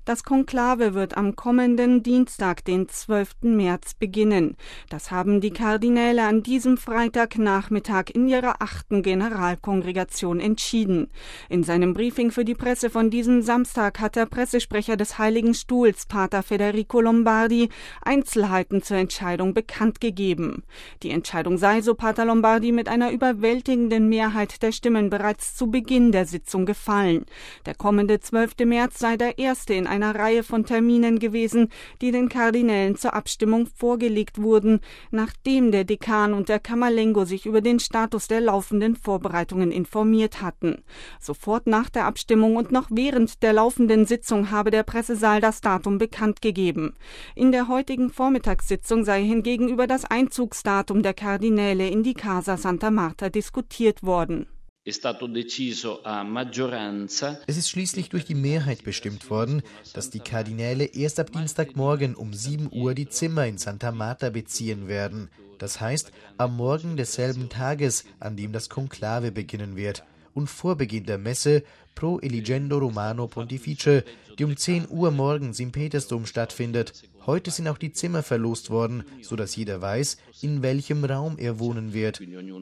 Das Konklave wird am kommenden Dienstag, den 12. März, beginnen. Das haben die Kardinäle an diesem Freitagnachmittag in ihrer 8. Generalkongregation entschieden. In seinem Briefing für die Presse von diesem Samstag hat der Pressesprecher des Heiligen Stuhls, Pater Federico Lombardi, Einzelheiten zur Entscheidung bekannt gegeben. Die Entscheidung sei, so Pater Lombardi, mit einer überwältigenden Mehrheit der Stimmen bereits zu Beginn der Sitzung gefallen. Der kommende 12. März sei der erste in einer Reihe von Terminen gewesen, die den Kardinälen zur Abstimmung vorgelegt wurden, nachdem der Dekan und der Camerlengo sich über den Status der laufenden Vorbereitungen informiert hatten. Sofort nach der Abstimmung und noch während der laufenden Sitzung habe der Pressesaal das Datum bekannt gegeben. In der heutigen Vormittagssitzung sei hingegen über das Einzugsdatum der Kardinäle in die Casa Santa Marta diskutiert worden. Es ist schließlich durch die Mehrheit bestimmt worden, dass die Kardinäle erst ab Dienstagmorgen um 7 Uhr die Zimmer in Santa Marta beziehen werden. Das heißt, am Morgen desselben Tages, an dem das Konklave beginnen wird. Und vor Beginn der Messe Pro Eligendo Romano Pontifice, die um 10 Uhr morgens im Petersdom stattfindet. Heute sind auch die Zimmer verlost worden, sodass jeder weiß, in welchem Raum er wohnen wird.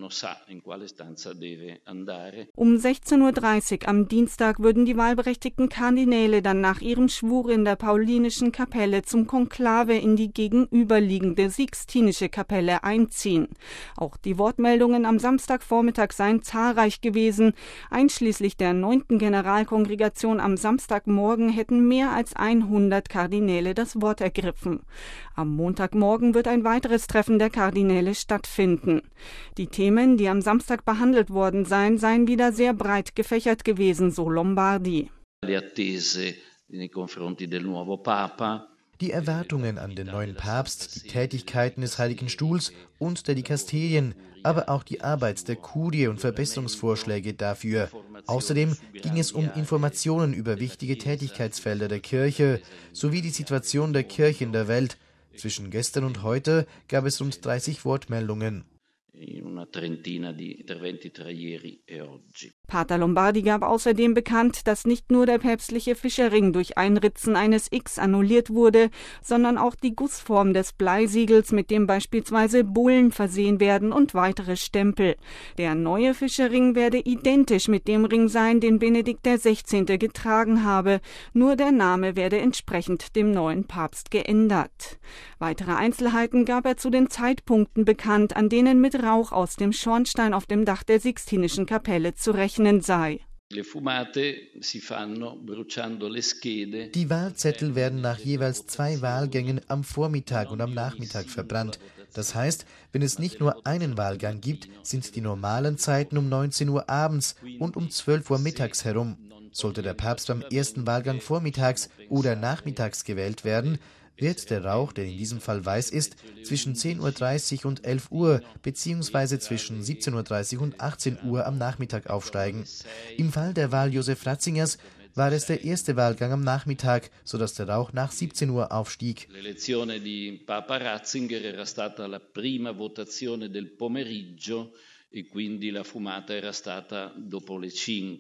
Um 16.30 Uhr am Dienstag würden die wahlberechtigten Kardinäle dann nach ihrem Schwur in der Paulinischen Kapelle zum Konklave in die gegenüberliegende Sixtinische Kapelle einziehen. Auch die Wortmeldungen am Samstagvormittag seien zahlreich gewesen. Einschließlich der 9. Generalkongregation am Samstagmorgen hätten mehr als 100 Kardinäle das Wort ergriffen. Am Montagmorgen wird ein weiteres Treffen der Kardinäle stattfinden. Die Themen, die am Samstag behandelt worden seien wieder sehr breit gefächert gewesen, so Lombardi. Die Erwartungen an den neuen Papst, die Tätigkeiten des Heiligen Stuhls und der Dikasterien, aber auch die Arbeit der Kurie und Verbesserungsvorschläge dafür. Außerdem ging es um Informationen über wichtige Tätigkeitsfelder der Kirche sowie die Situation der Kirche in der Welt. Zwischen gestern und heute gab es rund 30 Wortmeldungen. Pater Lombardi gab außerdem bekannt, dass nicht nur der päpstliche Fischerring durch Einritzen eines X annulliert wurde, sondern auch die Gussform des Bleisiegels, mit dem beispielsweise Bullen versehen werden, und weitere Stempel. Der neue Fischerring werde identisch mit dem Ring sein, den Benedikt XVI. Getragen habe, nur der Name werde entsprechend dem neuen Papst geändert. Weitere Einzelheiten gab er zu den Zeitpunkten bekannt, an denen mit Rauch aus dem Schornstein auf dem Dach der Sixtinischen Kapelle zu rechnen sei. Die Wahlzettel werden nach jeweils 2 Wahlgängen am Vormittag und am Nachmittag verbrannt. Das heißt, wenn es nicht nur einen Wahlgang gibt, sind die normalen Zeiten um 19 Uhr abends und um 12 Uhr mittags herum. Sollte der Papst beim ersten Wahlgang vormittags oder nachmittags gewählt werden, wird der Rauch, der in diesem Fall weiß ist, zwischen 10.30 Uhr und 11 Uhr bzw. zwischen 17.30 Uhr und 18 Uhr am Nachmittag aufsteigen. Im Fall der Wahl Josef Ratzingers war es der erste Wahlgang am Nachmittag, sodass der Rauch nach 17 Uhr aufstieg. L'elezione di Papa Ratzinger era stata la prima votazione del pomeriggio e quindi la fumata era stata dopo le 5.